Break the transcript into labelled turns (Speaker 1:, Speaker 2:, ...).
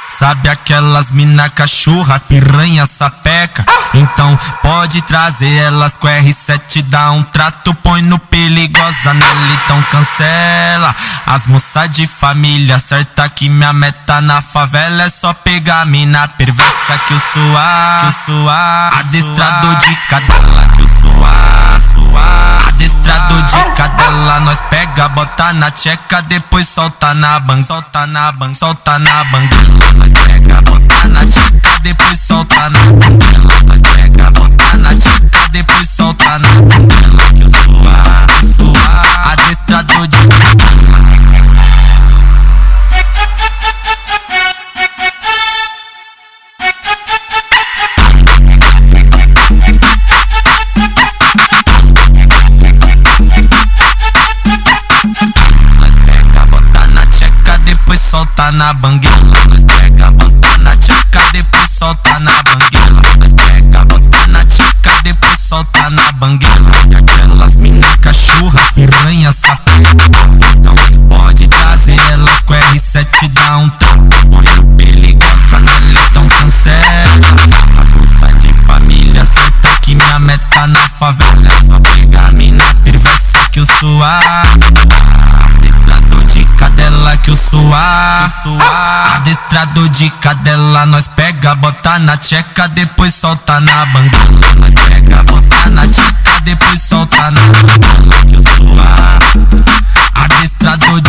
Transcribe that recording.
Speaker 1: Sabe aquelas mina cachorra, piranha, sapeca? Então pode trazer elas com R7, dá um trato, põe no perigosa nela, então cancela. As moças de família, certa que minha meta na favela é só pegar mina perversa que eu sou adestrador de cadela que eu sou adestrador de cadela. Nós pega, bota na tcheca, depois solta na banguela, solta na banguela. Nós pega, bota na tcheca, depois solta na banguela. Nós pega, bota na tcheca, depois solta na banguela que eu sou adestrador de cadela. Solta na banguela, nós pega, bota na tcheca, depois solta na banguela. Nós pega, bota na tcheca, depois solta na banguela. E aquelas mina cachorra, piranha, sapeca, então pode trazer elas com R7, dá um trato, põe no perigosa nela, então cancela. As moças de família, certa que minha meta na favela é só pegar mina perversa que eu sou adestrador de cadela que eu sou adestrador de cadela. Nós pega, bota na tcheca, depois solta na banguela. Nós pega, bota na tcheca, depois solta na banguela que eu sou adestrador